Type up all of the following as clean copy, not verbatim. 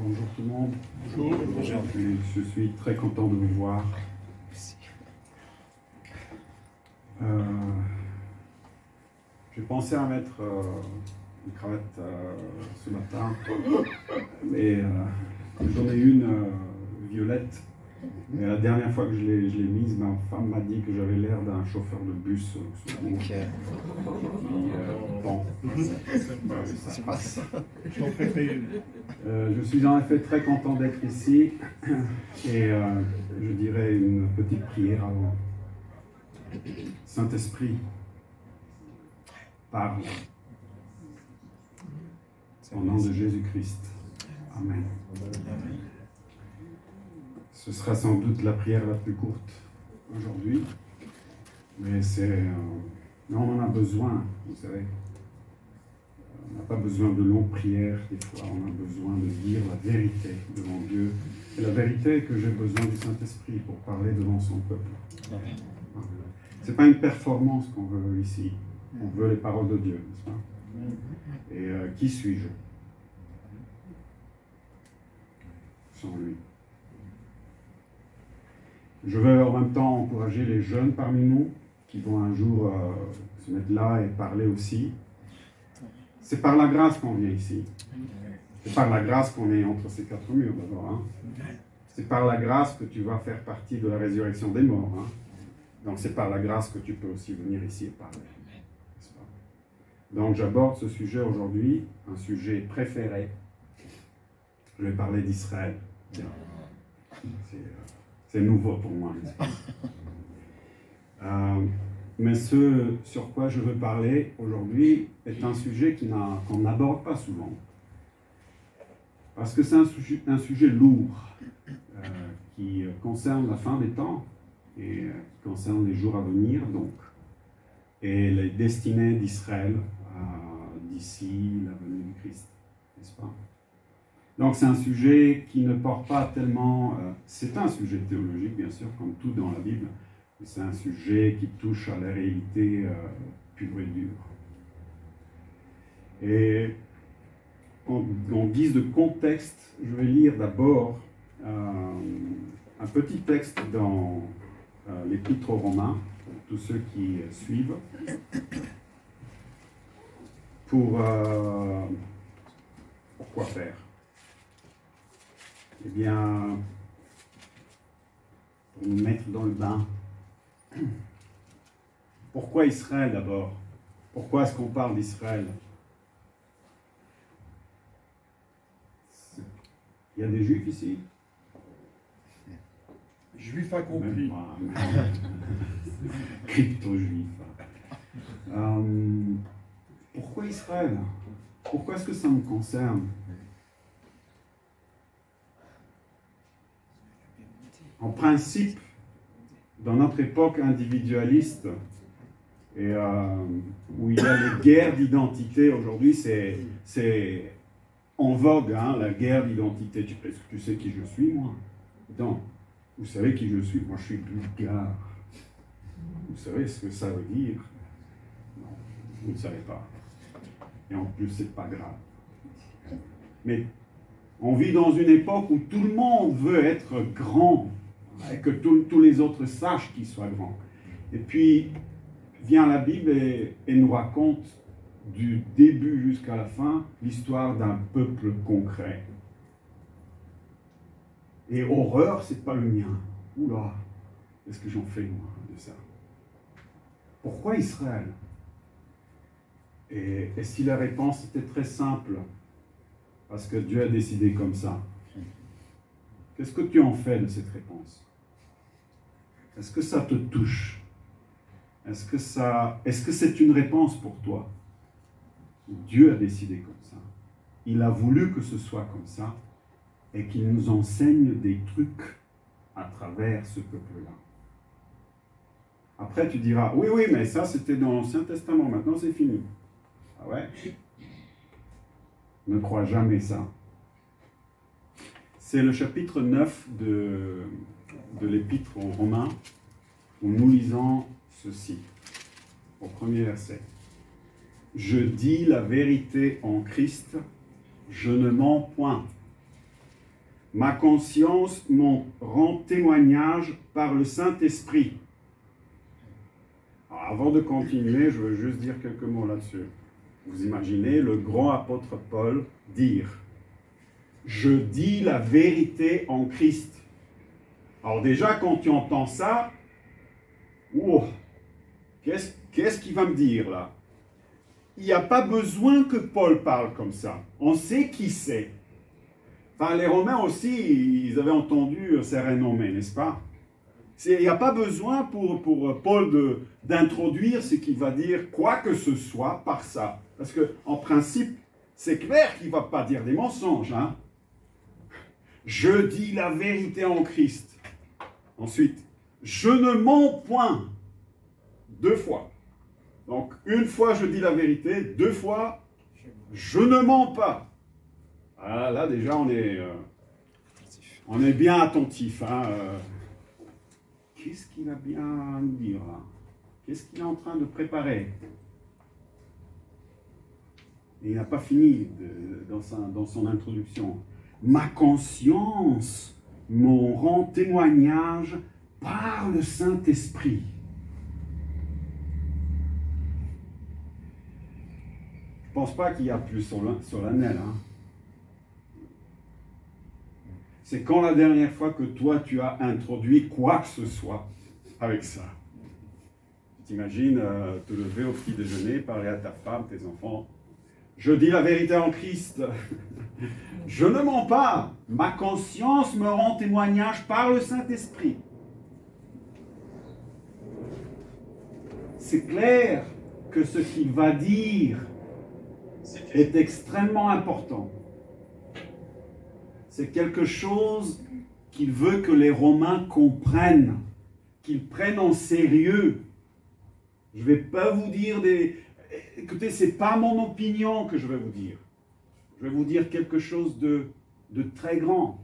Bonjour tout le monde. Bonjour. Bonjour. Je suis très content de vous voir. J'ai pensé à mettre une cravate ce matin, mais j'en ai une violette. Mais la dernière fois que je l'ai mise, ma femme m'a dit que j'avais l'air d'un chauffeur de bus. Bon, ça se passe. J'en préfère une. Je suis en effet très content d'être ici et je dirais une petite prière avant. Saint-Esprit, parle. Au nom de Jésus-Christ. Amen. Ce sera sans doute la prière la plus courte aujourd'hui, mais on en a besoin, vous savez. On n'a pas besoin de longues prières, des fois on a besoin de dire la vérité devant Dieu. Et la vérité est que j'ai besoin du Saint-Esprit pour parler devant son peuple. Ce n'est pas une performance qu'on veut ici, on veut les paroles de Dieu, n'est-ce pas? Et qui suis-je sans lui? Je veux en même temps encourager les jeunes parmi nous qui vont un jour se mettre là et parler aussi. C'est par la grâce qu'on vient ici. C'est par la grâce qu'on est entre ces quatre murs d'abord. Hein. C'est par la grâce que tu vas faire partie de la résurrection des morts. Hein. Donc c'est par la grâce que tu peux aussi venir ici et parler. Donc j'aborde ce sujet aujourd'hui, un sujet préféré. Je vais parler d'Israël. C'est nouveau pour moi, n'est-ce pas? Mais ce sur quoi je veux parler aujourd'hui est un sujet qu'on n'aborde pas souvent. Parce que c'est un sujet lourd qui concerne la fin des temps et qui concerne les jours à venir, donc, et les destinées d'Israël d'ici la venue du Christ, n'est-ce pas? Donc c'est un sujet qui ne porte pas tellement... c'est un sujet théologique, bien sûr, comme tout dans la Bible, mais c'est un sujet qui touche à la réalité pure et dure. Et en guise de contexte, je vais lire d'abord un petit texte dans l'Épître aux Romains, pour tous ceux qui suivent, pourquoi faire? Eh bien, pour nous mettre dans le bain. Pourquoi Israël d'abord? Pourquoi est-ce qu'on parle d'Israël? Il y a des Juifs ici? Juif accompli. Crypto-juif. Pourquoi Israël? Pourquoi est-ce que ça me concerne? En principe, dans notre époque individualiste, et où il y a les guerres d'identité, aujourd'hui c'est en vogue, hein, la guerre d'identité. Est-ce que tu sais qui je suis, moi? Non. Vous savez qui je suis? Moi, je suis bulgare. Vous savez ce que ça veut dire? Non, vous ne savez pas. Et en plus, c'est pas grave. Mais on vit dans une époque où tout le monde veut être grand, et que tous les autres sachent qu'ils soient grands. Et puis, vient la Bible et nous raconte du début jusqu'à la fin l'histoire d'un peuple concret. Et horreur, c'est pas le mien. Oula, qu'est-ce que j'en fais, moi, de ça? Pourquoi Israël? Et si la réponse était très simple, parce que Dieu a décidé comme ça, qu'est-ce que tu en fais de cette réponse? Est-ce que ça te touche? Est-ce que c'est une réponse pour toi? Dieu a décidé comme ça. Il a voulu que ce soit comme ça et qu'il nous enseigne des trucs à travers ce peuple-là. Après, tu diras, oui, mais ça, c'était dans l'Ancien Testament, maintenant c'est fini. Ah ouais? Ne crois jamais ça. C'est le chapitre 9 de l'Épître aux Romains, où nous lisons ceci, au premier verset. « Je dis la vérité en Christ, je ne mens point. Ma conscience m'en rend témoignage par le Saint-Esprit. Avant de continuer, je veux juste dire quelques mots là-dessus. Vous imaginez le grand apôtre Paul dire « Je dis la vérité en Christ ». Alors déjà, quand tu entends ça, oh, qu'est-ce qu'il va me dire là? Il n'y a pas besoin que Paul parle comme ça. On sait qui c'est. Enfin, les Romains aussi, ils avaient entendu ces renommées, n'est-ce pas? Il n'y a pas besoin pour Paul d'introduire ce qu'il va dire, quoi que ce soit, par ça. Parce qu'en principe, c'est clair qu'il ne va pas dire des mensonges. Hein? Je dis la vérité en Christ. Ensuite, je ne mens point. 2 fois. Donc, 1 fois, je dis la vérité. 2 fois, je ne mens pas. Ah, là, déjà, on est bien attentif. Hein? Qu'est-ce qu'il a bien à nous dire là? Qu'est-ce qu'il est en train de préparer? Et il n'a pas fini dans son introduction. Ma conscience m'en rend témoignage par le Saint-Esprit. Je ne pense pas qu'il y a plus solennel. Hein? C'est quand la dernière fois que toi, tu as introduit quoi que ce soit avec ça? Tu t'imagines te lever au petit déjeuner, parler à ta femme, tes enfants. Je dis la vérité en Christ. Je ne mens pas. Ma conscience me rend témoignage par le Saint-Esprit. C'est clair que ce qu'il va dire est extrêmement important. C'est quelque chose qu'il veut que les Romains comprennent, qu'ils prennent en sérieux. Je ne vais pas vous dire des... Écoutez, ce n'est pas mon opinion que je vais vous dire. Je vais vous dire quelque chose de très grand.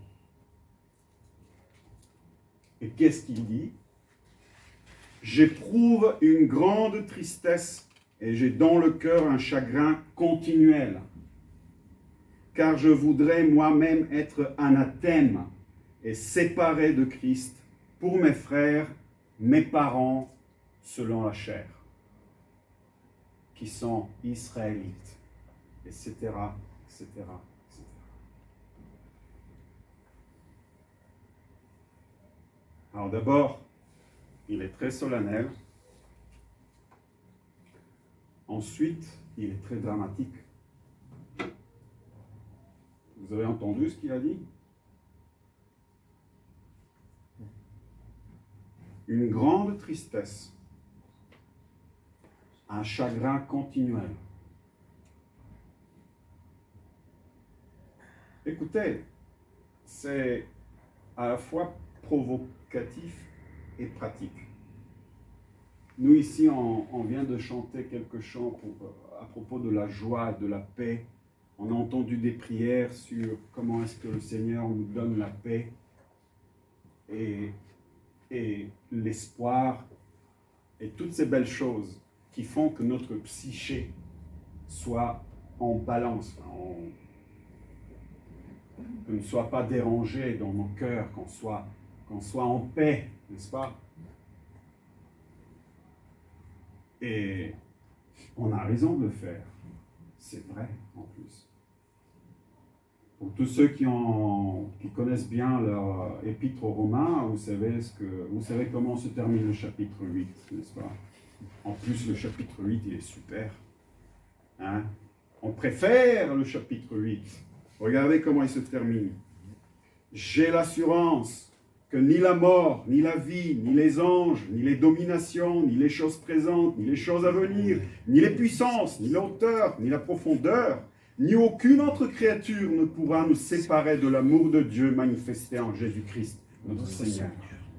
Et qu'est-ce qu'il dit? J'éprouve une grande tristesse et j'ai dans le cœur un chagrin continuel. Car je voudrais moi-même être anathème et séparé de Christ pour mes frères, mes parents, selon la chair, qui sont israélites, etc., etc., etc. Alors d'abord, il est très solennel. Ensuite, il est très dramatique. Vous avez entendu ce qu'il a dit? Une grande tristesse, un chagrin continuel. Écoutez, c'est à la fois provocatif et pratique. Nous ici, on vient de chanter quelques chants à propos de la joie et de la paix. On a entendu des prières sur comment est-ce que le Seigneur nous donne la paix et l'espoir et toutes ces belles choses qui font que notre psyché soit en balance, qu'on ne soit pas dérangé dans nos cœurs, qu'on soit en paix, n'est-ce pas? Et on a raison de le faire. C'est vrai, en plus. Pour tous ceux qui connaissent bien leur épître aux Romains, vous savez comment se termine le chapitre 8, n'est-ce pas? En plus, le chapitre 8, il est super. Hein? On préfère le chapitre 8. Regardez comment il se termine. J'ai l'assurance que ni la mort, ni la vie, ni les anges, ni les dominations, ni les choses présentes, ni les choses à venir, ni les puissances, ni la hauteur, ni la profondeur, ni aucune autre créature ne pourra nous séparer de l'amour de Dieu manifesté en Jésus-Christ, notre Seigneur.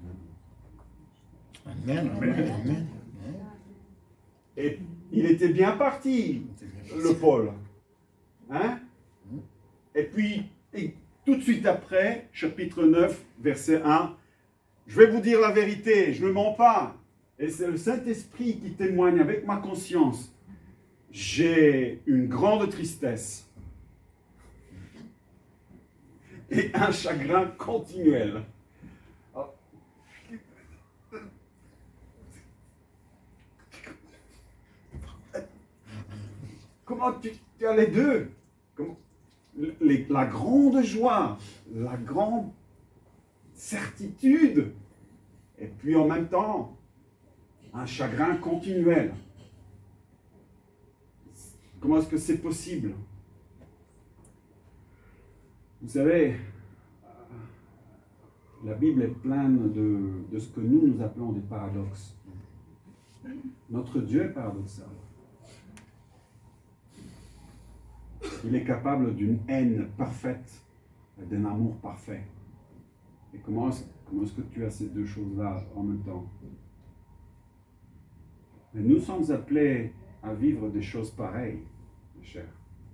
Amen, amen, amen. Et il était bien parti, le Paul. Hein? Et puis, tout de suite après, chapitre 9, verset 1, je vais vous dire la vérité, je ne mens pas. Et c'est le Saint-Esprit qui témoigne avec ma conscience. J'ai une grande tristesse. et un chagrin continuel. Comment tu as les deux? La grande joie, la grande certitude, et puis en même temps, un chagrin continuel. Comment est-ce que c'est possible? Vous savez, la Bible est pleine de ce que nous appelons des paradoxes. Notre Dieu est paradoxal. Il est capable d'une haine parfaite et d'un amour parfait. Et comment est-ce que tu as ces deux choses-là en même temps? Mais nous sommes appelés à vivre des choses pareilles, mes chers.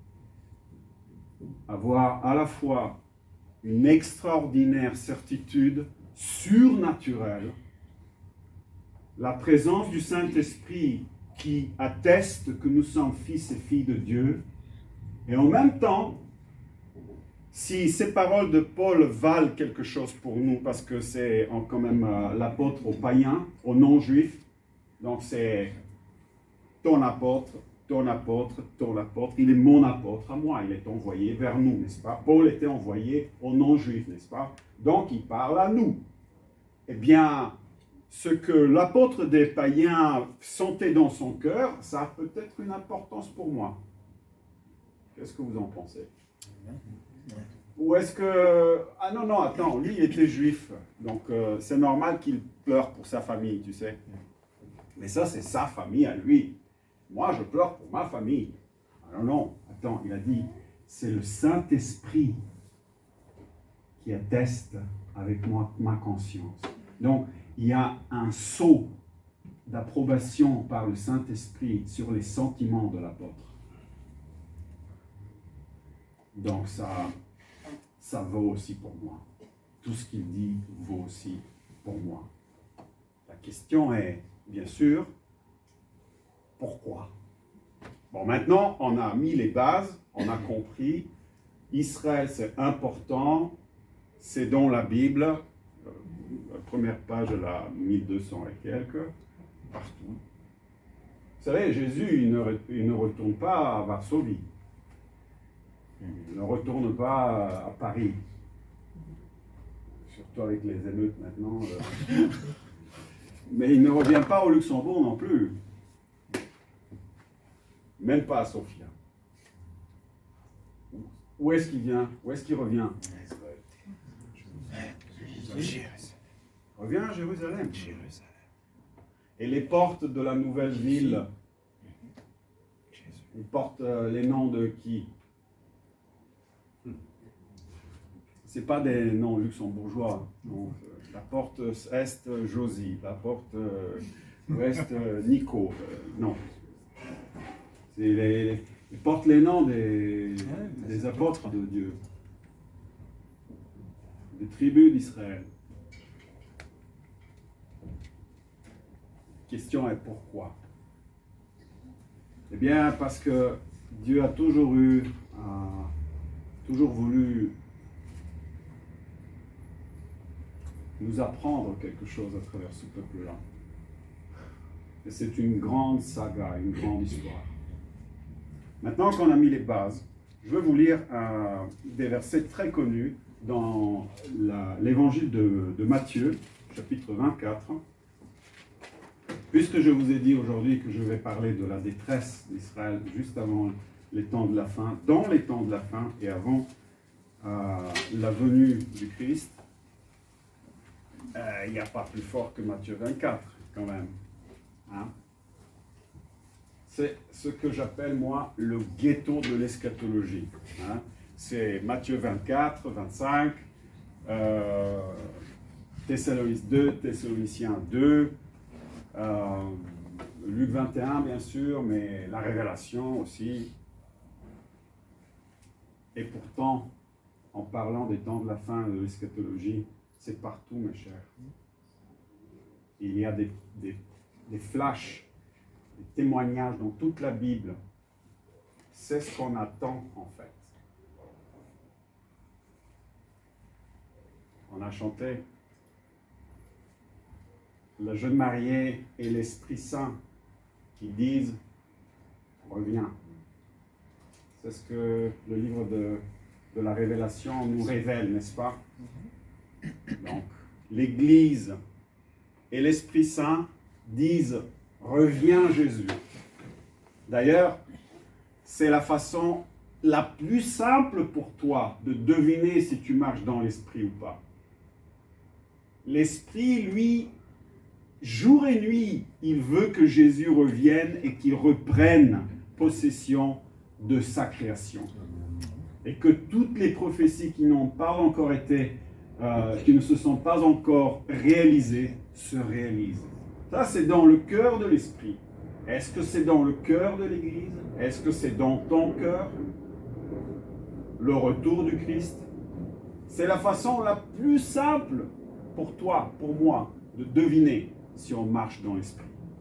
Avoir à la fois une extraordinaire certitude surnaturelle, la présence du Saint-Esprit qui atteste que nous sommes fils et filles de Dieu, et en même temps, si ces paroles de Paul valent quelque chose pour nous, parce que c'est quand même l'apôtre aux païens, aux non-juifs, donc c'est ton apôtre, ton apôtre, ton apôtre, il est mon apôtre à moi, il est envoyé vers nous, n'est-ce pas? Paul était envoyé aux non-juifs, n'est-ce pas? Donc il parle à nous. Eh bien, ce que l'apôtre des païens sentait dans son cœur, ça a peut-être une importance pour moi. Qu'est-ce que vous en pensez? Ou est-ce que... Ah non, non, attends, lui il était juif, donc c'est normal qu'il pleure pour sa famille, tu sais. Mais ça, c'est sa famille à lui. Moi, je pleure pour ma famille. Ah non, non, attends, il a dit, c'est le Saint-Esprit qui atteste avec moi ma conscience. Donc, il y a un sceau d'approbation par le Saint-Esprit sur les sentiments de l'apôtre. Donc, ça vaut aussi pour moi. Tout ce qu'il dit vaut aussi pour moi. La question est, bien sûr, pourquoi? Bon, maintenant, on a mis les bases, on a compris. Israël, c'est important, c'est dans la Bible, la première page, la 1200 et quelques, partout. Vous savez, Jésus, il ne retourne pas à Varsovie. Il ne retourne pas à Paris. Surtout avec les émeutes maintenant. Mais il ne revient pas au Luxembourg non plus. Même pas à Sofia. Où est-ce qu'il vient? Où est-ce qu'il revient? Revient à Jérusalem. Et les portes de la nouvelle ville, ils portent les noms de qui? Ce n'est pas des noms luxembourgeois. Non. La porte est Josie, la porte ouest Nico. Non. Ils portent les noms des apôtres de Dieu, des tribus d'Israël. La question est pourquoi? Eh bien, parce que Dieu a toujours voulu nous apprendre quelque chose à travers ce peuple-là. Et c'est une grande saga, une grande histoire. Maintenant qu'on a mis les bases, je vais vous lire des versets très connus dans l'évangile de Matthieu, chapitre 24. Puisque je vous ai dit aujourd'hui que je vais parler de la détresse d'Israël juste avant les temps de la fin, dans les temps de la fin et avant la venue du Christ, il n'y a pas plus fort que Matthieu 24, quand même. Hein? C'est ce que j'appelle, moi, le ghetto de l'eschatologie. Hein? C'est Matthieu 24, 25, Thessaloniciens 2, Luc 21, bien sûr, mais la Révélation aussi. Et pourtant, en parlant des temps de la fin de l'eschatologie, c'est partout, mes chers. Il y a des flashs, des témoignages dans toute la Bible. C'est ce qu'on attend, en fait. a chanté. La jeune mariée et l'Esprit Saint qui disent reviens. C'est ce que le livre de la Révélation nous révèle, n'est-ce pas? Donc, l'Église et l'Esprit Saint disent reviens Jésus. D'ailleurs, c'est la façon la plus simple pour toi de deviner si tu marches dans l'Esprit ou pas. L'Esprit, lui, jour et nuit, il veut que Jésus revienne et qu'il reprenne possession de sa création. Et que toutes les prophéties qui n'ont pas encore été, qui ne se sont pas encore réalisées, se réalisent. Ça, c'est dans le cœur de l'Esprit. Est-ce que c'est dans le cœur de l'Église? Est-ce que c'est dans ton cœur? Le retour du Christ? C'est la façon la plus simple pour toi, pour moi, de deviner si on marche dans l'Esprit.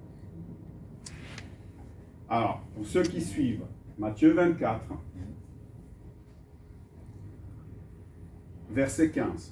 Alors, pour ceux qui suivent, Matthieu 24, verset 15.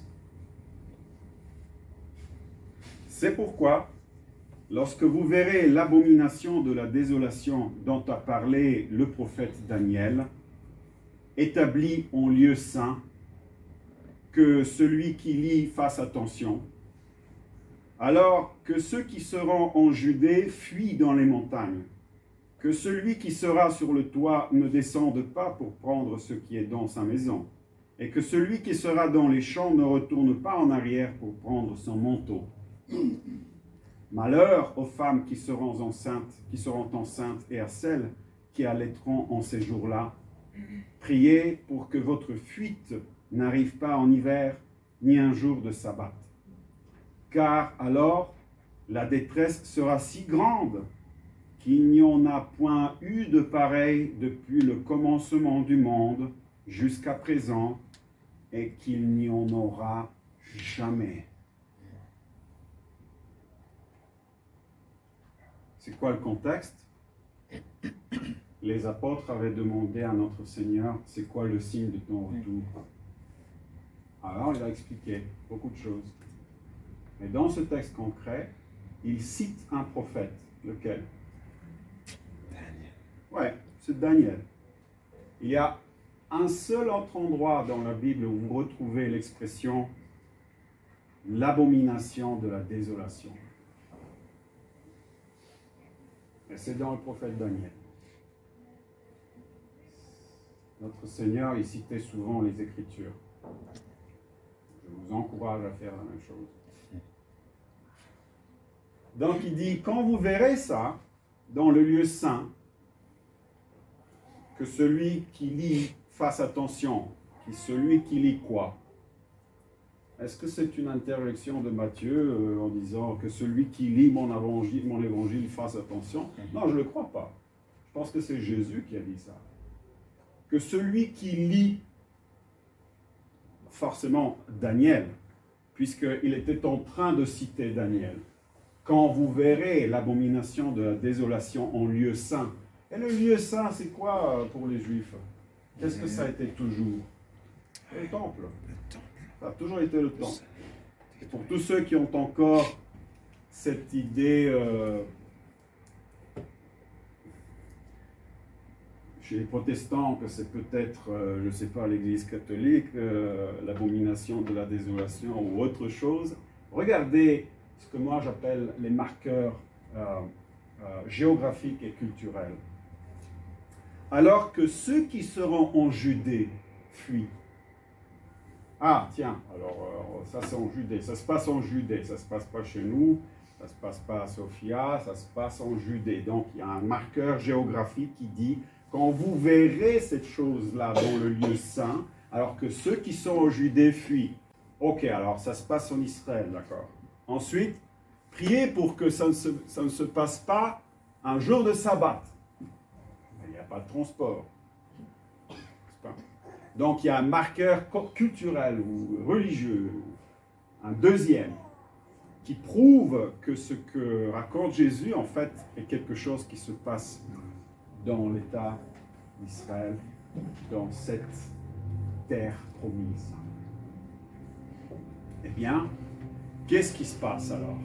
C'est pourquoi, lorsque vous verrez l'abomination de la désolation dont a parlé le prophète Daniel, établie en lieu saint, que celui qui lit fasse attention, alors que ceux qui seront en Judée fuient dans les montagnes, que celui qui sera sur le toit ne descende pas pour prendre ce qui est dans sa maison, et que celui qui sera dans les champs ne retourne pas en arrière pour prendre son manteau. Malheur aux femmes qui seront enceintes et à celles qui allaiteront en ces jours-là. Priez pour que votre fuite n'arrive pas en hiver, ni un jour de sabbat. Car alors, la détresse sera si grande qu'il n'y en a point eu de pareil depuis le commencement du monde jusqu'à présent, et qu'il n'y en aura jamais. C'est quoi le contexte? Les apôtres avaient demandé à notre Seigneur, c'est quoi le signe de ton retour? Alors il a expliqué beaucoup de choses. Mais dans ce texte concret, il cite un prophète. Lequel? Daniel. Ouais, c'est Daniel. Il y a un seul autre endroit dans la Bible où vous retrouvez l'expression l'abomination de la désolation. Et c'est dans le prophète Daniel. Notre Seigneur, il citait souvent les Écritures. Je vous encourage à faire la même chose. Donc il dit, quand vous verrez ça, dans le lieu saint, que celui qui lit fasse attention. Celui qui lit quoi? Est-ce que c'est une interjection de Matthieu en disant que celui qui lit mon évangile fasse attention? Non, je ne le crois pas. Je pense que c'est Jésus qui a dit ça. Que celui qui lit, forcément Daniel, puisqu'il était en train de citer Daniel, quand vous verrez l'abomination de la désolation en lieu saint. Et le lieu saint, c'est quoi pour les Juifs? Qu'est-ce que ça a été toujours? Le temple. Ça a toujours été le temple. Et pour tous ceux qui ont encore cette idée chez les protestants que c'est peut-être, je ne sais pas, l'Église catholique, l'abomination de la désolation ou autre chose, regardez ce que moi j'appelle les marqueurs géographiques et culturels. Alors que ceux qui seront en Judée fuient. Ah, tiens, alors ça c'est en Judée, ça se passe en Judée, ça ne se passe pas chez nous, ça ne se passe pas à Sophia, ça se passe en Judée. Donc il y a un marqueur géographique qui dit, quand vous verrez cette chose-là dans le lieu saint, alors que ceux qui sont en Judée fuient. Ok, alors ça se passe en Israël, d'accord. Ensuite, priez pour que ça ne se passe pas un jour de sabbat. Il n'y a pas de transport. Donc il y a un marqueur culturel ou religieux, un deuxième, qui prouve que ce que raconte Jésus, en fait, est quelque chose qui se passe dans l'État d'Israël, dans cette terre promise. Eh bien, qu'est-ce qui se passe alors?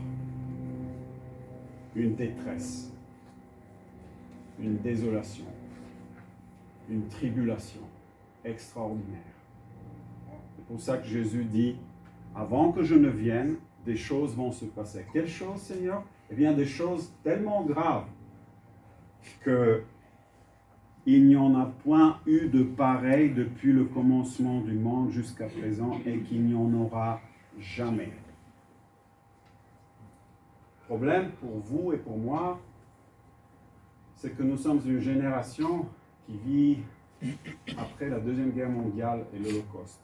Une détresse, une désolation, une tribulation extraordinaire. C'est pour ça que Jésus dit, avant que je ne vienne, des choses vont se passer. Quelles choses, Seigneur? Eh bien, des choses tellement graves que il n'y en a point eu de pareil depuis le commencement du monde jusqu'à présent et qu'il n'y en aura jamais. Le problème pour vous et pour moi, c'est que nous sommes une génération qui vit après la Deuxième Guerre mondiale et l'Holocauste.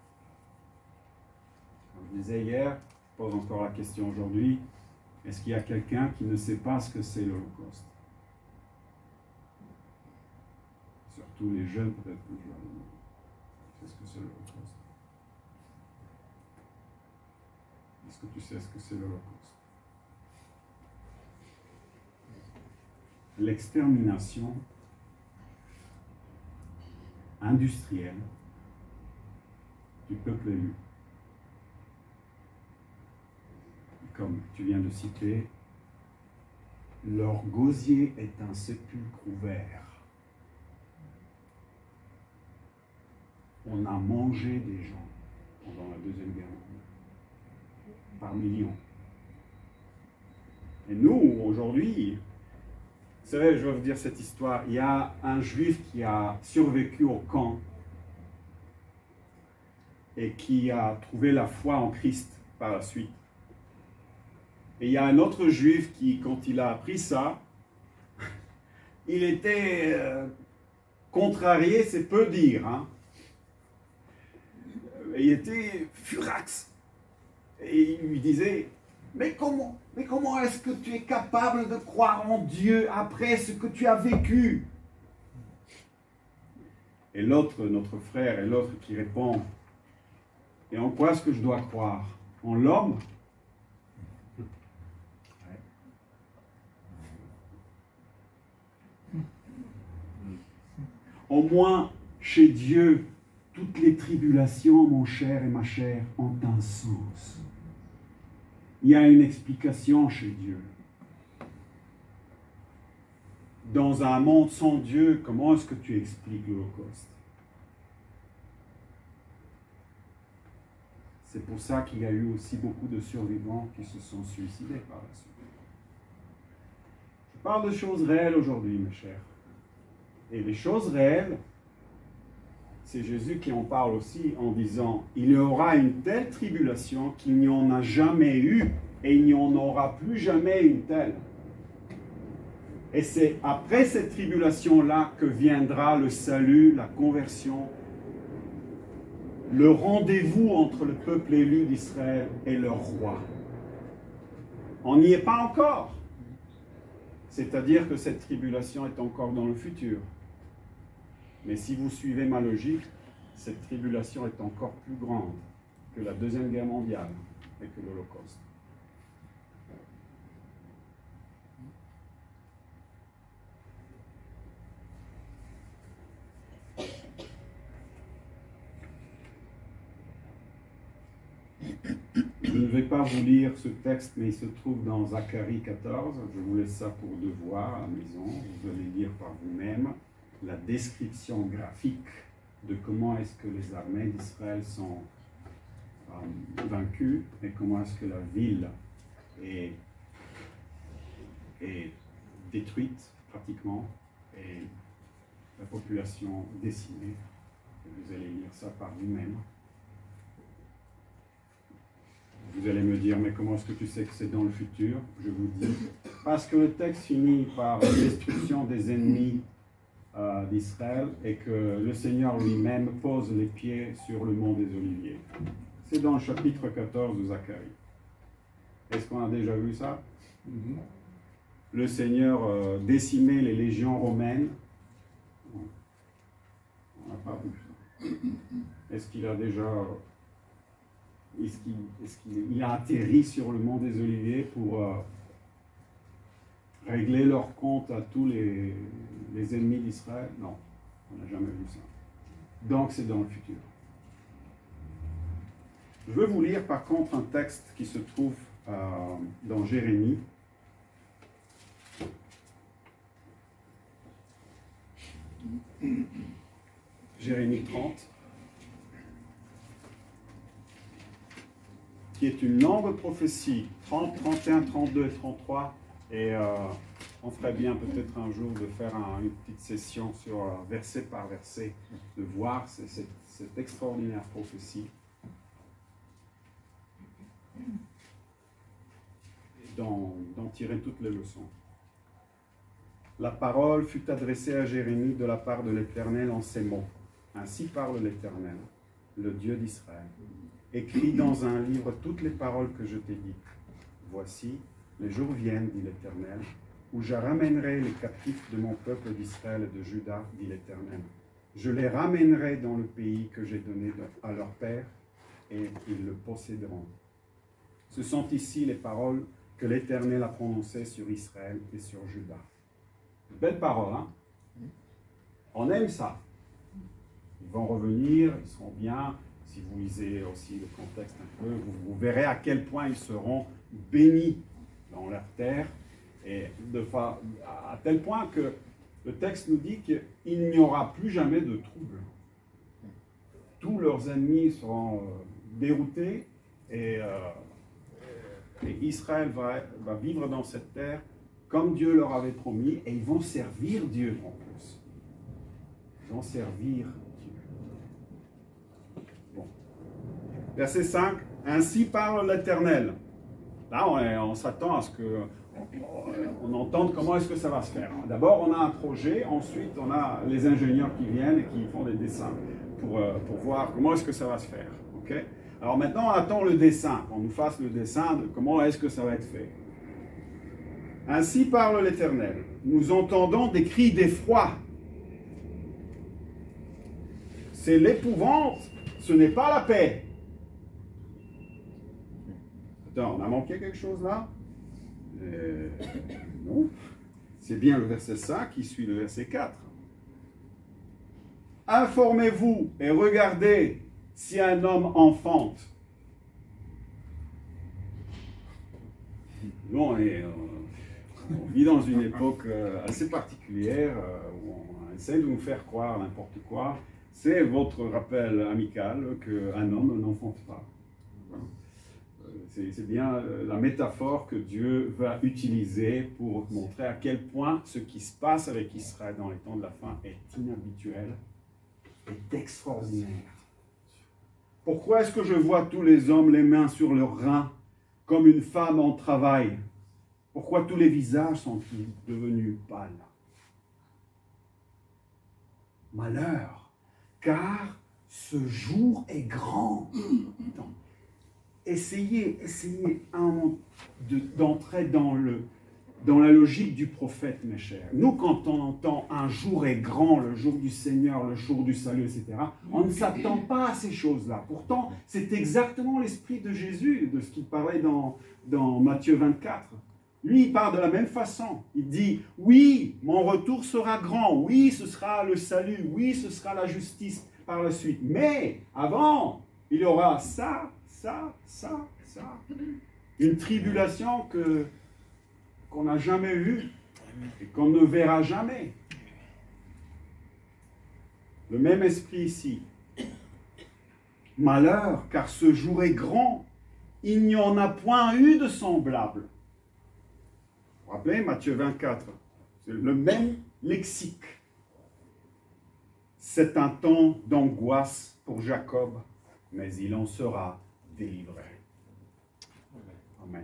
Comme je disais hier, je pose encore la question aujourd'hui, est-ce qu'il y a quelqu'un qui ne sait pas ce que c'est l'Holocauste? Surtout les jeunes, peut-être plus jeunes. C'est ce que c'est l'Holocauste. Est-ce que tu sais ce que c'est l'Holocauste? L'extermination industrielle du peuple élu. Comme tu viens de citer, leur gosier est un sépulcre ouvert. On a mangé des gens pendant la Deuxième Guerre mondiale, par millions. Et nous, aujourd'hui, vous savez, je vais vous dire cette histoire. Il y a un juif qui a survécu au camp et qui a trouvé la foi en Christ par la suite. Et il y a un autre juif qui, quand il a appris ça, il était contrarié, c'est peu dire. Hein. Il était furax. Et il lui disait, mais comment est-ce que tu es capable de croire en Dieu après ce que tu as vécu? Et l'autre, notre frère, et l'autre qui répond, et en quoi est-ce que je dois croire? En l'homme? Au moins, chez Dieu, toutes les tribulations, mon cher et ma chère, ont un sens. Il y a une explication chez Dieu. Dans un monde sans Dieu, comment est-ce que tu expliques l'Holocauste? C'est pour ça qu'il y a eu aussi beaucoup de survivants qui se sont suicidés par la suite. Je parle de choses réelles aujourd'hui, mes chers. Et les choses réelles, c'est Jésus qui en parle aussi en disant « Il y aura une telle tribulation qu'il n'y en a jamais eu et il n'y en aura plus jamais une telle. » Et c'est après cette tribulation-là que viendra le salut, la conversion, le rendez-vous entre le peuple élu d'Israël et leur roi. On n'y est pas encore. C'est-à-dire que cette tribulation est encore dans le futur. Mais si vous suivez ma logique, cette tribulation est encore plus grande que la Deuxième Guerre mondiale et que l'Holocauste. Je ne vais pas vous lire ce texte, mais il se trouve dans Zacharie 14. Je vous laisse ça pour devoir à la maison. Vous allez lire par vous-même la description graphique de comment est-ce que les armées d'Israël sont vaincues et comment est-ce que la ville est détruite pratiquement et la population décimée. Et vous allez lire ça par vous-même. Vous allez me dire, mais comment est-ce que tu sais que c'est dans le futur? Je vous dis, parce que le texte finit par la destruction des ennemis d'Israël et que le Seigneur lui-même pose les pieds sur le mont des Oliviers. C'est dans le chapitre 14 de Zacharie. Est-ce qu'on a déjà vu ça? Le Seigneur décimait les légions romaines. On n'a pas vu ça. Est-ce qu'il a déjà... Est-ce qu'il a atterri sur le mont des Oliviers pour régler leur compte à tous les ennemis d'Israël? Non, on n'a jamais vu ça. Donc c'est dans le futur. Je veux vous lire par contre un texte qui se trouve dans Jérémie. Jérémie 30, qui est une longue prophétie, 30, 31, 32 et 33, et on ferait bien peut-être un jour de faire une petite session sur verset par verset, de voir cette extraordinaire prophétie, et d'en tirer toutes les leçons. La parole fut adressée à Jérémie de la part de l'Éternel en ces mots. Ainsi parle l'Éternel, le Dieu d'Israël. Écris dans un livre toutes les paroles que je t'ai dites. Voici, les jours viennent, dit l'Éternel, où je ramènerai les captifs de mon peuple d'Israël et de Juda, dit l'Éternel. Je les ramènerai dans le pays que j'ai donné à leur père, et ils le posséderont. Ce sont ici les paroles que l'Éternel a prononcées sur Israël et sur Juda. Belle parole, hein? On aime ça. Ils vont revenir, ils seront bien. Si vous lisez aussi le contexte un peu, vous verrez à quel point ils seront bénis dans leur terre. Et à tel point que le texte nous dit qu'il n'y aura plus jamais de trouble. Tous leurs ennemis seront déroutés et Israël va vivre dans cette terre comme Dieu leur avait promis, et ils vont servir Dieu en plus. Ils vont servir Dieu. Bon. Verset 5, « Ainsi parle l'Éternel ». Là, on s'attend à ce qu'on entende comment est-ce que ça va se faire. D'abord, on a un projet, ensuite, on a les ingénieurs qui viennent et qui font des dessins pour voir comment est-ce que ça va se faire. Okay? Alors maintenant, on attend le dessin, qu'on nous fasse le dessin de comment est-ce que ça va être fait. Ainsi parle l'Éternel. Nous entendons des cris d'effroi. C'est l'épouvante, ce n'est pas la paix. Attends, on a manqué quelque chose là? Non. C'est bien le verset 5 qui suit le verset 4. Informez-vous et regardez si un homme enfante. Non, on vit dans une époque assez particulière où on essaie de nous faire croire n'importe quoi. C'est votre rappel amical qu'un homme n'enfante pas. C'est bien la métaphore que Dieu va utiliser pour montrer à quel point ce qui se passe avec Israël dans les temps de la fin est inhabituel, est extraordinaire. Pourquoi est-ce que je vois tous les hommes les mains sur leurs reins comme une femme en travail? Pourquoi tous les visages sont-ils devenus pâles? Malheur, car ce jour est grand. Donc, essayez un moment d'entrer dans la logique du prophète, mes chers. Nous, quand on entend un jour est grand, le jour du Seigneur, le jour du salut, etc., on ne s'attend pas à ces choses-là. Pourtant, c'est exactement l'esprit de Jésus, de ce qu'il parlait dans Matthieu 24. Lui, il parle de la même façon. Il dit, oui, mon retour sera grand. Oui, ce sera le salut. Oui, ce sera la justice par la suite. Mais avant, il y aura ça. Une tribulation qu'on n'a jamais vue et qu'on ne verra jamais. Le même esprit ici. Malheur, car ce jour est grand. Il n'y en a point eu de semblable. Vous vous rappelez, Matthieu 24, c'est le même lexique. C'est un temps d'angoisse pour Jacob, mais il en sera délivré. Amen.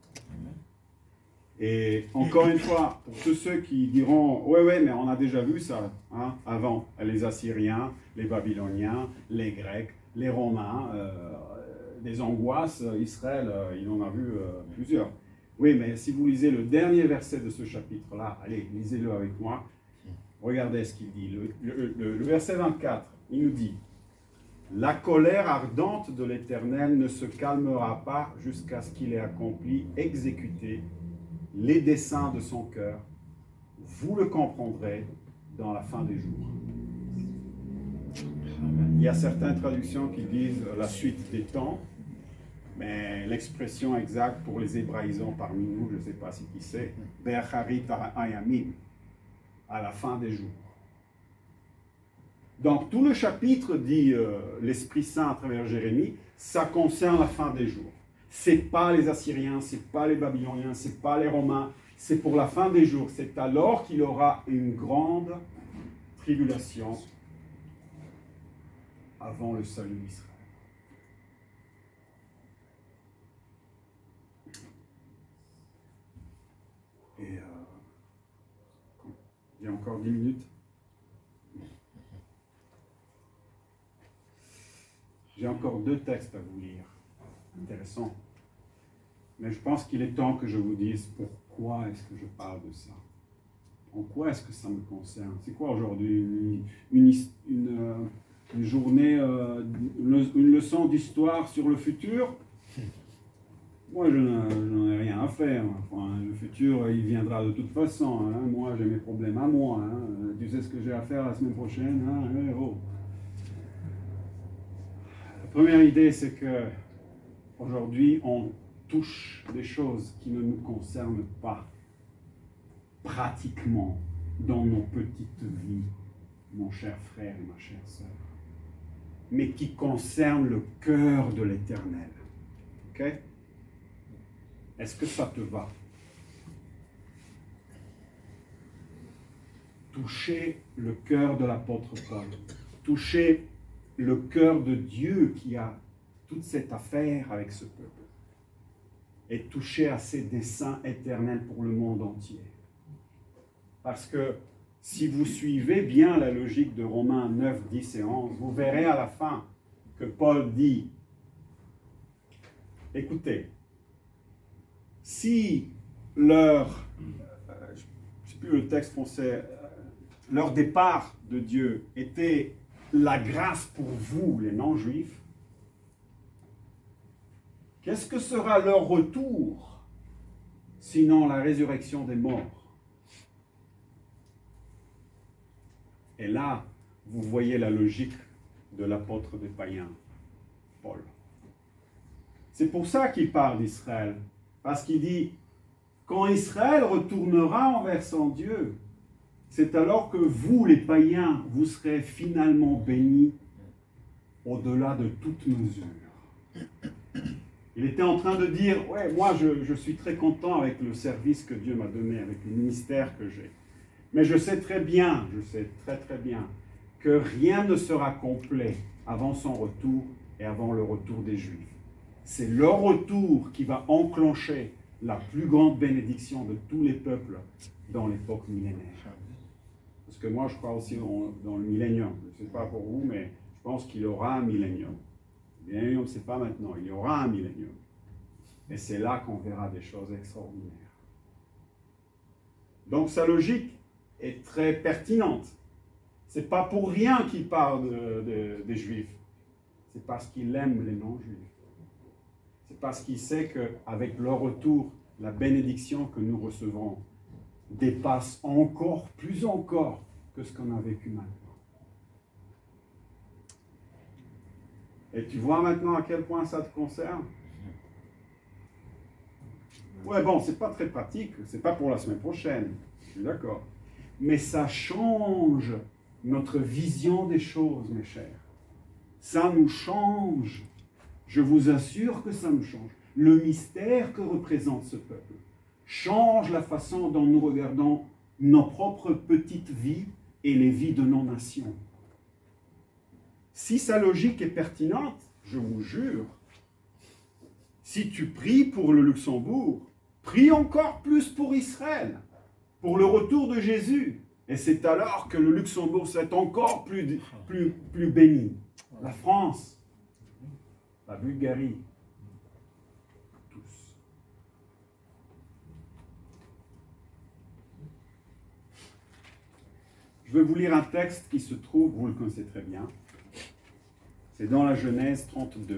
Et encore une fois, pour tous ceux qui diront, ouais, mais on a déjà vu ça avant, les Assyriens, les Babyloniens, les Grecs, les Romains, des angoisses, Israël, il en a vu plusieurs. Oui, mais si vous lisez le dernier verset de ce chapitre-là, allez, lisez-le avec moi. Regardez ce qu'il dit. Le verset 24, il nous dit « La colère ardente de l'Éternel ne se calmera pas jusqu'à ce qu'il ait accompli, exécuté les desseins de son cœur. Vous le comprendrez dans la fin des jours. » Il y a certaines traductions qui disent la suite des temps. Mais l'expression exacte pour les hébraïsants parmi nous, je ne sais pas si qui c'est, Be'acharit ha'ayamim, à la fin des jours. Donc tout le chapitre dit l'Esprit Saint à travers Jérémie, ça concerne la fin des jours. C'est pas les Assyriens, c'est pas les Babyloniens, c'est pas les Romains, c'est pour la fin des jours. C'est alors qu'il y aura une grande tribulation avant le salut d'Israël. Et il y a encore 10 minutes. J'ai encore 2 textes à vous lire. Intéressant. Mais je pense qu'il est temps que je vous dise pourquoi est-ce que je parle de ça. En quoi est-ce que ça me concerne? C'est quoi aujourd'hui? Une journée, une leçon d'histoire sur le futur? Moi, je n'en ai rien à faire. Enfin, le futur, il viendra de toute façon. Hein. Moi, j'ai mes problèmes à moi. Hein. Tu sais ce que j'ai à faire la semaine prochaine? Hein. Oh. La première idée, c'est que aujourd'hui, on touche des choses qui ne nous concernent pas pratiquement dans nos petites vies, mon cher frère et ma chère sœur, mais qui concernent le cœur de l'Éternel. Ok? Est-ce que ça te va? Toucher le cœur de l'apôtre Paul, toucher le cœur de Dieu qui a toute cette affaire avec ce peuple, et toucher à ses desseins éternels pour le monde entier. Parce que si vous suivez bien la logique de Romains 9, 10 et 11, vous verrez à la fin que Paul dit, écoutez, si leur, je ne sais plus le texte français, leur départ de Dieu était la grâce pour vous, les non-juifs, qu'est-ce que sera leur retour, sinon la résurrection des morts? Et là, vous voyez la logique de l'apôtre des païens, Paul. C'est pour ça qu'il parle d'Israël, parce qu'il dit, quand Israël retournera envers son Dieu, c'est alors que vous, les païens, vous serez finalement bénis au-delà de toute mesure. Il était en train de dire, ouais, moi je suis très content avec le service que Dieu m'a donné, avec le ministère que j'ai. Mais je sais très bien que rien ne sera complet avant son retour et avant le retour des Juifs. C'est leur retour qui va enclencher la plus grande bénédiction de tous les peuples dans l'époque millénaire. Parce que moi je crois aussi dans le millénium. Je ne sais pas pour vous, mais je pense qu'il y aura un millénium. Le millénium, ce n'est pas maintenant, il y aura un millénium. Et c'est là qu'on verra des choses extraordinaires. Donc sa logique est très pertinente. Ce n'est pas pour rien qu'il parle des Juifs. C'est parce qu'il aime les non-Juifs. C'est parce qu'il sait qu'avec leur retour, la bénédiction que nous recevrons dépasse encore, plus encore, que ce qu'on a vécu maintenant. Et tu vois maintenant à quel point ça te concerne? Ouais, bon, c'est pas très pratique, c'est pas pour la semaine prochaine, je suis d'accord. Mais ça change notre vision des choses, mes chers. Ça nous change. Je vous assure que ça nous change. Le mystère que représente ce peuple change la façon dont nous regardons nos propres petites vies et les vies de nos nations. Si sa logique est pertinente, je vous jure, si tu pries pour le Luxembourg, prie encore plus pour Israël, pour le retour de Jésus. Et c'est alors que le Luxembourg serait encore plus béni. La France, la Bulgarie, tous. Je vais vous lire un texte qui se trouve, vous le connaissez très bien, c'est dans la Genèse 32.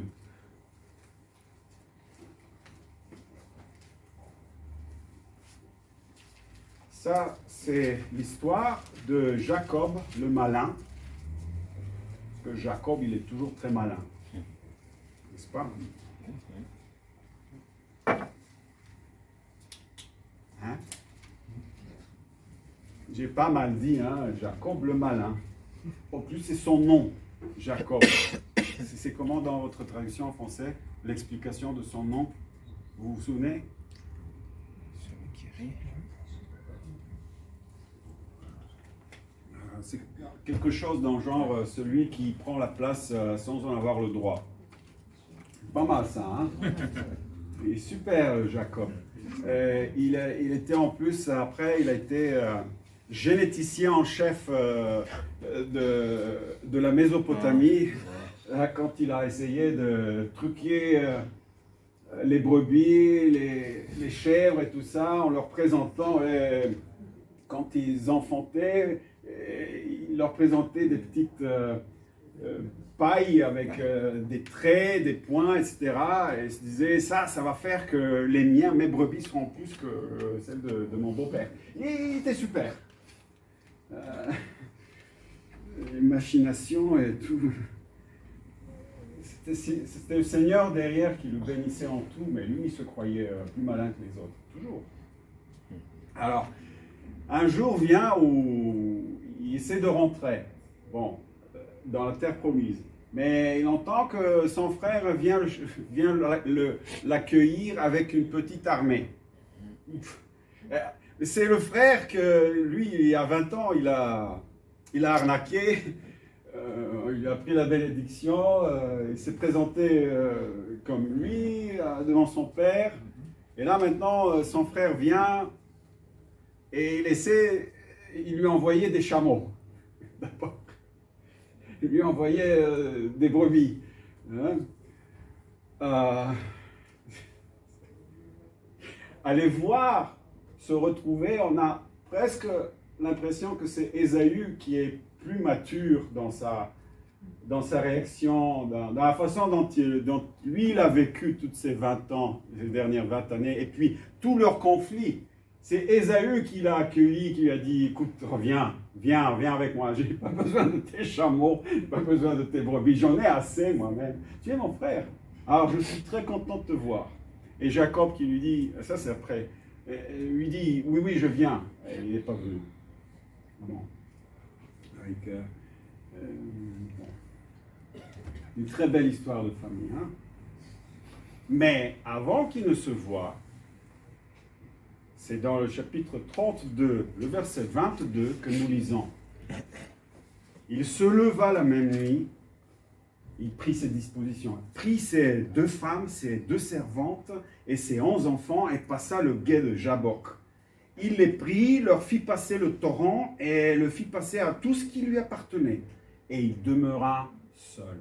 Ça, c'est l'histoire de Jacob, le malin. Parce que Jacob, il est toujours très malin. N'est-ce pas? j'ai pas mal dit, hein, Jacob le malin. En plus, c'est son nom, Jacob. C'est comment dans votre traduction en français, l'explication de son nom? Vous vous souvenez? C'est quelque chose dans le genre celui qui prend la place sans en avoir le droit. Pas mal ça, hein? Il est super, Jacob. Il était en plus, après, il a été généticien en chef de la Mésopotamie, quand il a essayé de truquer les brebis, les chèvres et tout ça, en leur présentant, quand ils enfantaient, il leur présentait des petites pailles avec des traits, des points, etc. Et il se disait, ça va faire que les miens, mes brebis seront plus que celles de mon beau-père. Il était super. Les machinations et tout. C'était le Seigneur derrière qui le bénissait en tout, mais lui, il se croyait plus malin que les autres, toujours. Alors, un jour vient où il essaie de rentrer, dans la terre promise. Mais il entend que son frère vient l'accueillir avec une petite armée. C'est le frère que, lui, il y a 20 ans, il a arnaqué, il a pris la bénédiction, il s'est présenté comme lui, devant son père. Et là, maintenant, son frère vient et il lui envoyait des chameaux. D'abord. Il lui envoyait des brebis. Aller voir, se retrouver, on a presque l'impression que c'est Ésaü qui est plus mature dans sa réaction, dans la façon dont lui il a vécu toutes ces 20 ans, les dernières 20 années, et puis tous leurs conflits. C'est Ésaü qui l'a accueilli, qui lui a dit, écoute, viens avec moi, j'ai pas besoin de tes chameaux, pas besoin de tes brebis, j'en ai assez moi-même. Tu es mon frère, alors je suis très content de te voir. Et Jacob qui lui dit, ça c'est après, lui dit, oui, je viens. Et il n'est pas venu. Bon. Avec une très belle histoire de famille. Hein? Mais avant qu'ils ne se voient, c'est dans le chapitre 32, le verset 22 que nous lisons. Il se leva la même nuit, il prit ses dispositions, prit ses 2 femmes, ses 2 servantes et ses 11 enfants et passa le gué de Jabbok. Il les prit, leur fit passer le torrent et le fit passer à tout ce qui lui appartenait. Et il demeura seul.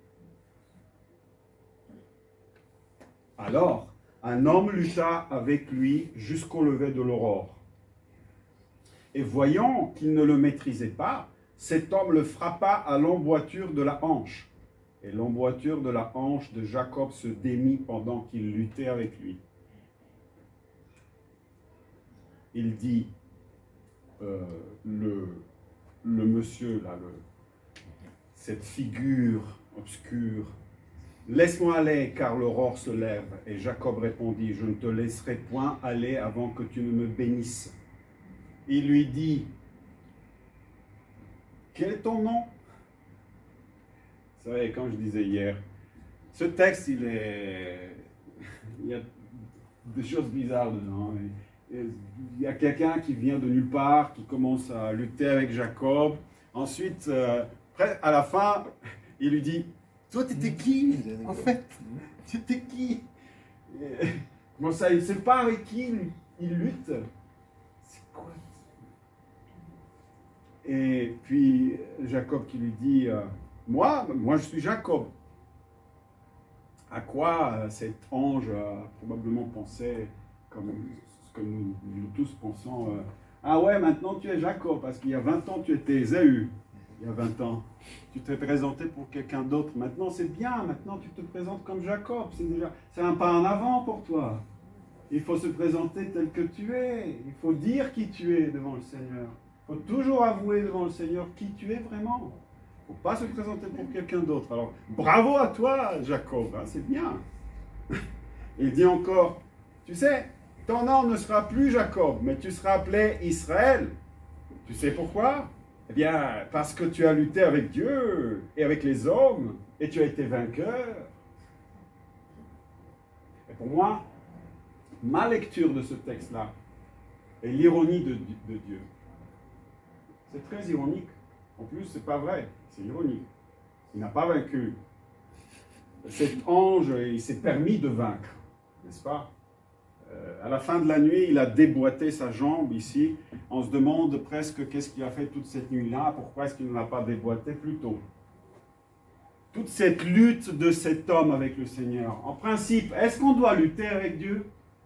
Alors, un homme lutta avec lui jusqu'au lever de l'aurore. Et voyant qu'il ne le maîtrisait pas, cet homme le frappa à l'emboîture de la hanche. Et l'emboîture de la hanche de Jacob se démit pendant qu'il luttait avec lui. Il dit, le monsieur, là, cette figure obscure, « Laisse-moi aller, car l'aurore se lève. » Et Jacob répondit, « Je ne te laisserai point aller avant que tu ne me bénisses. » Il lui dit, « Quel est ton nom ?» Vous savez, comme je disais hier, ce texte, il y a des choses bizarres dedans. Il y a quelqu'un qui vient de nulle part, qui commence à lutter avec Jacob. Ensuite, à la fin, il lui dit, « Toi, t'étais qui, en fait? T'étais qui ?» Comment ça, il ne sait pas avec qui il lutte. C'est quoi? Et puis, Jacob qui lui dit, moi, je suis Jacob. À quoi cet ange a probablement pensé, comme ce que nous tous pensons, ah ouais, maintenant tu es Jacob, parce qu'il y a 20 ans tu étais Ésaü. Il y a 20 ans, tu t'es présenté pour quelqu'un d'autre. Maintenant c'est bien, maintenant tu te présentes comme Jacob. C'est un pas en avant pour toi. Il faut se présenter tel que tu es. Il faut dire qui tu es devant le Seigneur. Il faut toujours avouer devant le Seigneur qui tu es vraiment. Il ne faut pas se présenter pour quelqu'un d'autre. Alors, bravo à toi, Jacob, hein, c'est bien. Il dit encore, tu sais, ton nom ne sera plus Jacob, mais tu seras appelé Israël. Tu sais pourquoi? Eh bien, parce que tu as lutté avec Dieu et avec les hommes, et tu as été vainqueur. Et pour moi, ma lecture de ce texte-là est l'ironie de Dieu. C'est très ironique. En plus, c'est pas vrai, c'est ironique. Il n'a pas vaincu. Cet ange, il s'est permis de vaincre, n'est-ce pas? À la fin de la nuit, il a déboîté sa jambe ici. On se demande presque qu'est-ce qu'il a fait toute cette nuit-là, pourquoi est-ce qu'il ne l'a pas déboîté plus tôt? Toute cette lutte de cet homme avec le Seigneur. En principe, est-ce qu'on doit lutter avec Dieu?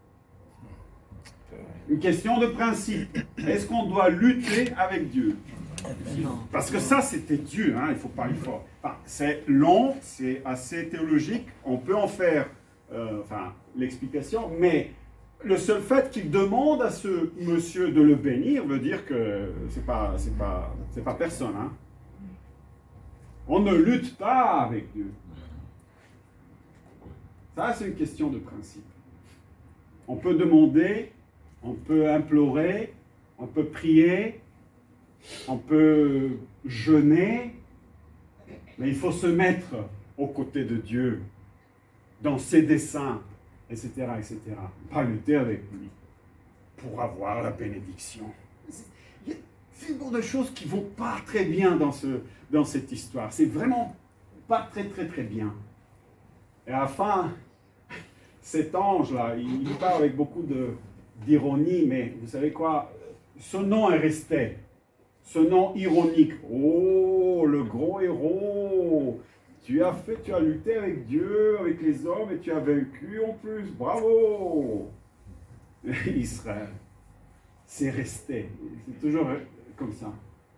Une question de principe. Est-ce qu'on doit lutter avec Dieu? Parce que ça, c'était Dieu, hein, il ne faut pas y faire. Enfin, c'est long, c'est assez théologique, on peut en faire l'explication, mais le seul fait qu'il demande à ce monsieur de le bénir veut dire que c'est pas personne. Hein. On ne lutte pas avec Dieu. Ça, c'est une question de principe. On peut demander, on peut implorer, on peut prier, on peut jeûner, mais il faut se mettre aux côtés de Dieu, dans ses desseins, etc., etc. Pas lutter avec lui pour avoir la bénédiction. Il y a tellement de choses qui ne vont pas très bien dans cette histoire. C'est vraiment pas très, très, très bien. Et à la fin, cet ange-là, il parle avec beaucoup d'ironie, mais vous savez quoi? Ce nom est resté. Ce nom ironique. Oh, le gros héros. Tu as lutté avec Dieu, avec les hommes, et tu as vaincu en plus. Bravo! Israël. C'est resté. C'est toujours comme ça.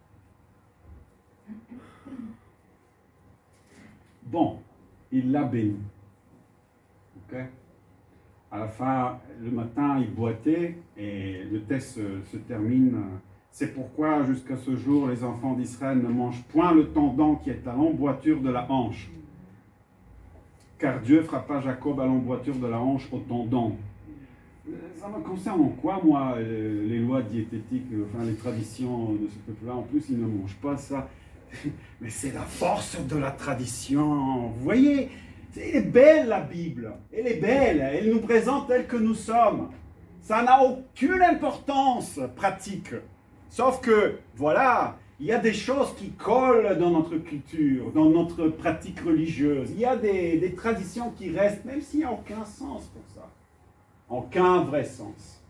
Bon, il l'a béni. Ok? À la fin, le matin, il boitait, et le texte se termine. C'est pourquoi, jusqu'à ce jour, les enfants d'Israël ne mangent point le tendon qui est à l'emboîture de la hanche. Car Dieu frappa Jacob à l'emboîture de la hanche au tendon. Ça me concerne en quoi, moi, les lois diététiques, enfin les traditions de ce peuple-là? En plus, ils ne mangent pas ça. Mais c'est la force de la tradition. Vous voyez, elle est belle, la Bible. Elle est belle. Elle nous présente tels que nous sommes. Ça n'a aucune importance pratique. Sauf que, voilà, il y a des choses qui collent dans notre culture, dans notre pratique religieuse. Il y a des traditions qui restent, même s'il n'y a aucun sens pour ça. Aucun vrai sens.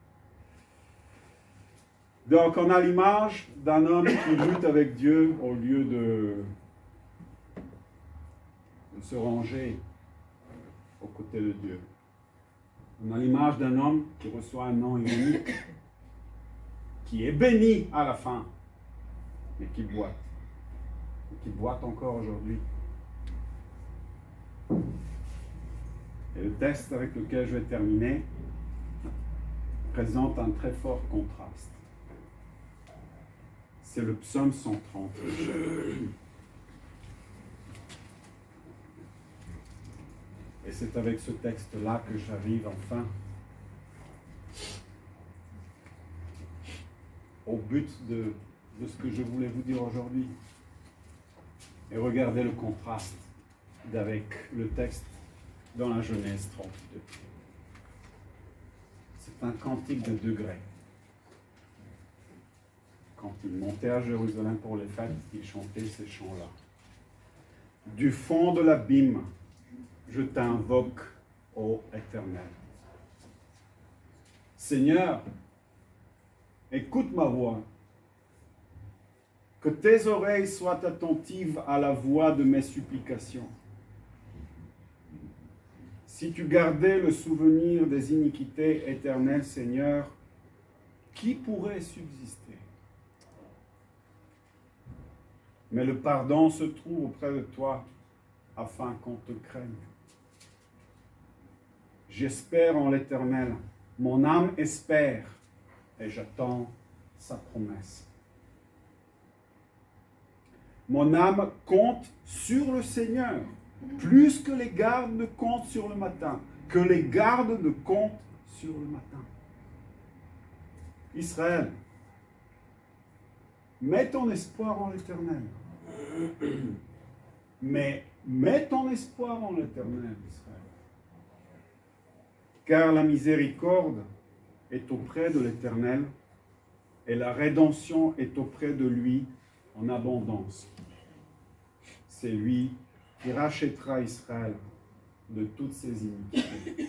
Donc, on a l'image d'un homme qui lutte avec Dieu au lieu de se ranger aux côtés de Dieu. On a l'image d'un homme qui reçoit un nom unique, qui est béni à la fin, mais qui boite. Et qui boite encore aujourd'hui. Et le texte avec lequel je vais terminer présente un très fort contraste. C'est le psaume 130. Et c'est avec ce texte-là que j'arrive enfin au but de ce que je voulais vous dire aujourd'hui. Et regardez le contraste avec le texte dans la Genèse 32. C'est un cantique de degrés. Quand il montait à Jérusalem pour les fêtes, il chantait ces chants-là. Du fond de l'abîme, je t'invoque, ô Éternel. Seigneur, écoute ma voix. Que tes oreilles soient attentives à la voix de mes supplications. Si tu gardais le souvenir des iniquités éternelles, Seigneur, qui pourrait subsister? Mais le pardon se trouve auprès de toi, afin qu'on te craigne. J'espère en l'Éternel, mon âme espère, et j'attends sa promesse. Mon âme compte sur le Seigneur, plus que les gardes ne comptent sur le matin, que les gardes ne comptent sur le matin. Israël, Mets ton espoir en l'Éternel. Mais mets ton espoir en l'Éternel, Israël. Car la miséricorde est auprès de l'Éternel et la rédemption est auprès de lui en abondance. C'est lui qui rachètera Israël de toutes ses iniquités.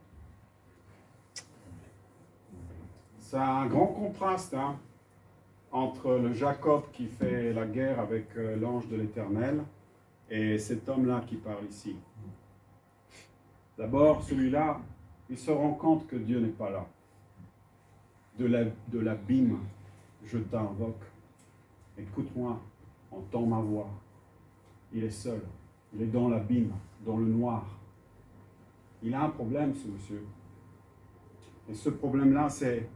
C'est un grand contraste entre le Jacob qui fait la guerre avec l'ange de l'Éternel et cet homme-là qui parle ici. D'abord, celui-là, il se rend compte que Dieu n'est pas là. De l'abîme, je t'invoque. Écoute-moi, entends ma voix. Il est seul. Il est dans l'abîme, dans le noir. Il a un problème, ce monsieur. Et ce problème-là, c'est...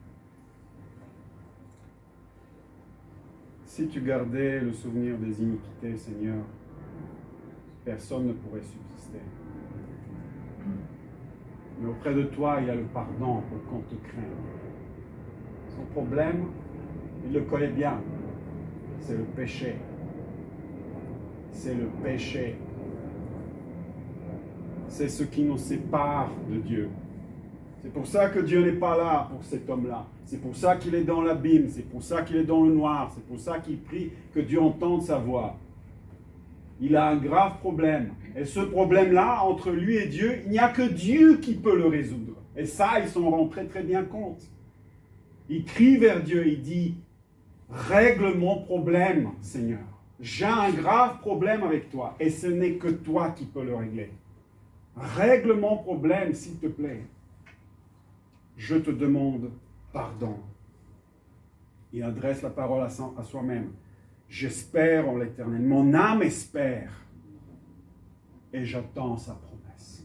Si tu gardais le souvenir des iniquités, Seigneur, personne ne pourrait subsister. Mais auprès de toi, il y a le pardon pour qu'on te craigne. Son problème, il le connaît bien. C'est le péché. C'est le péché. C'est ce qui nous sépare de Dieu. C'est pour ça que Dieu n'est pas là pour cet homme-là. C'est pour ça qu'il est dans l'abîme. C'est pour ça qu'il est dans le noir. C'est pour ça qu'il prie que Dieu entende sa voix. Il a un grave problème. Et ce problème-là, entre lui et Dieu, il n'y a que Dieu qui peut le résoudre. Et ça, ils s'en rendent très très bien compte. Il crie vers Dieu, il dit, règle mon problème, Seigneur. J'ai un grave problème avec toi et ce n'est que toi qui peux le régler. Règle mon problème, s'il te plaît. Je te demande pardon. Il adresse la parole à soi-même. J'espère en l'Éternel. Mon âme espère et j'attends sa promesse.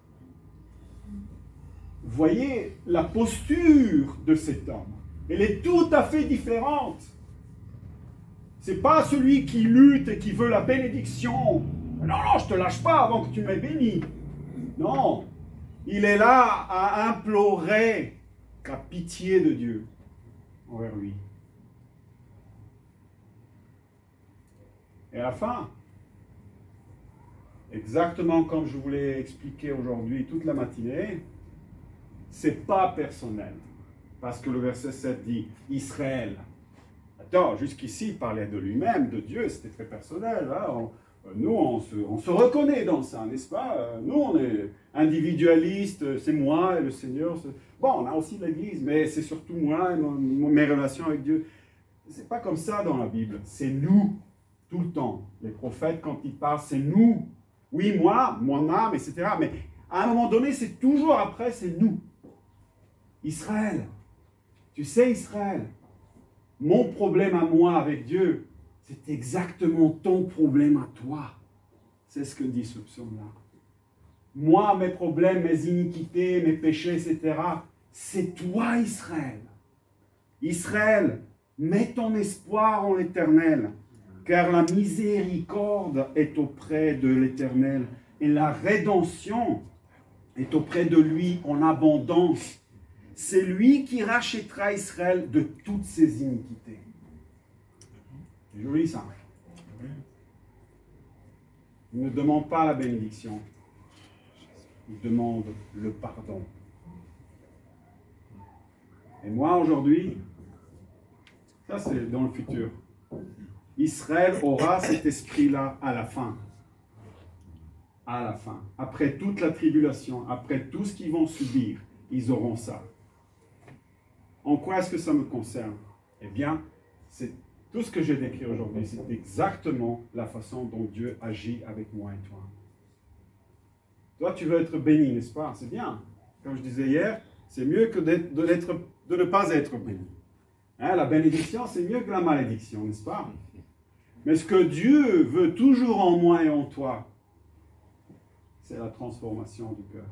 Voyez la posture de cet homme. Elle est tout à fait différente. Ce n'est pas celui qui lutte et qui veut la bénédiction. Non, je ne te lâche pas avant que tu m'aies béni. Non, il est là à implorer la pitié de Dieu envers lui. Et à la fin, exactement comme je vous l'ai expliqué aujourd'hui toute la matinée, c'est pas personnel. Parce que le verset 7 dit « Israël ». Attends, jusqu'ici, il parlait de lui-même, de Dieu, c'était très personnel. Hein? Nous, on se reconnaît dans ça, n'est-ce pas? Nous, on est individualistes, c'est moi et le Seigneur. Bon, on a aussi l'Église, mais c'est surtout moi et mes relations avec Dieu. C'est pas comme ça dans la Bible. C'est nous, tout le temps. Les prophètes, quand ils parlent, c'est nous. Oui, moi, mon âme, etc. Mais à un moment donné, c'est toujours après, c'est nous. Israël. Tu sais, Israël, mon problème à moi avec Dieu, c'est exactement ton problème à toi. C'est ce que dit ce psaume-là. Moi, mes problèmes, mes iniquités, mes péchés, etc., c'est toi, Israël. Israël, mets ton espoir en l'Éternel, car la miséricorde est auprès de l'Éternel et la rédemption est auprès de lui en abondance. C'est lui qui rachètera Israël de toutes ses iniquités. C'est joli ça. Il ne demande pas la bénédiction. Il demande le pardon. Et moi aujourd'hui, ça c'est dans le futur. Israël aura cet esprit-là à la fin. À la fin. Après toute la tribulation, après tout ce qu'ils vont subir, ils auront ça. En quoi est-ce que ça me concerne? Eh bien, c'est tout ce que j'ai décrit aujourd'hui, c'est exactement la façon dont Dieu agit avec moi et toi. Toi, tu veux être béni, n'est-ce pas? C'est bien. Comme je disais hier, c'est mieux que de ne pas être béni. Hein, la bénédiction, c'est mieux que la malédiction, n'est-ce pas? Mais ce que Dieu veut toujours en moi et en toi, c'est la transformation du cœur.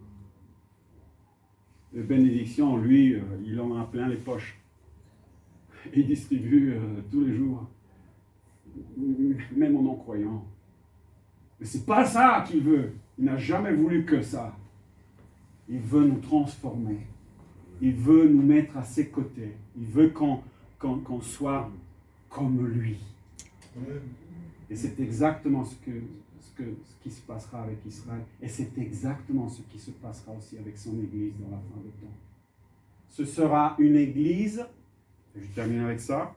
Les bénédictions, lui, il en a plein les poches. Il distribue tous les jours, même en non-croyant. Mais ce n'est pas ça qu'il veut. Il n'a jamais voulu que ça. Il veut nous transformer. Il veut nous mettre à ses côtés. Il veut qu'on comme lui. Et c'est exactement ce qui se passera avec Israël. Et c'est exactement ce qui se passera aussi avec son Église dans la fin des temps. Ce sera une Église, je termine avec ça,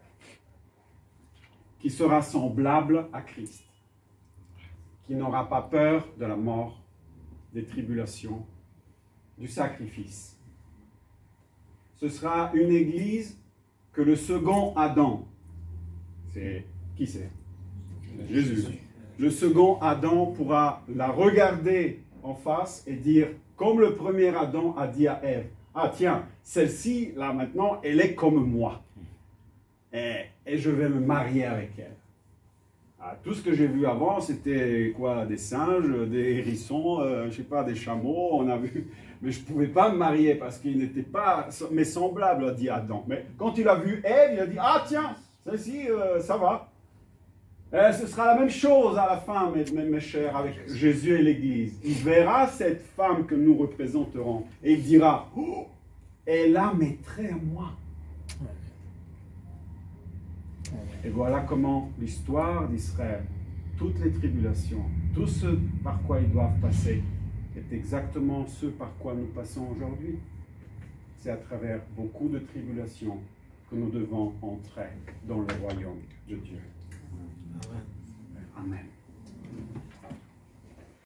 qui sera semblable à Christ, qui n'aura pas peur de la mort, des tribulations, du sacrifice. Ce sera une Église que le second Adam, c'est qui c'est? Jésus. Le second Adam pourra la regarder en face et dire, comme le premier Adam a dit à Ève, ah tiens, celle-ci, là maintenant, elle est comme moi. Et je vais me marier avec elle. Ah, tout ce que j'ai vu avant, c'était quoi? Des singes, des hérissons, je sais pas, des chameaux, on a vu. Mais je ne pouvais pas me marier parce qu'il n'était pas mes semblables, a dit Adam. Mais quand il a vu Ève, il a dit, ah tiens, celle-ci, ça va. Ce sera la même chose à la fin, mes chers, avec Jésus et l'Église. Il verra cette femme que nous représenterons et il dira, oh, elle a mes traits à moi. Et voilà comment l'histoire d'Israël, toutes les tribulations, tout ce par quoi ils doivent passer, est exactement ce par quoi nous passons aujourd'hui. C'est à travers beaucoup de tribulations que nous devons entrer dans le royaume de Dieu. Amen.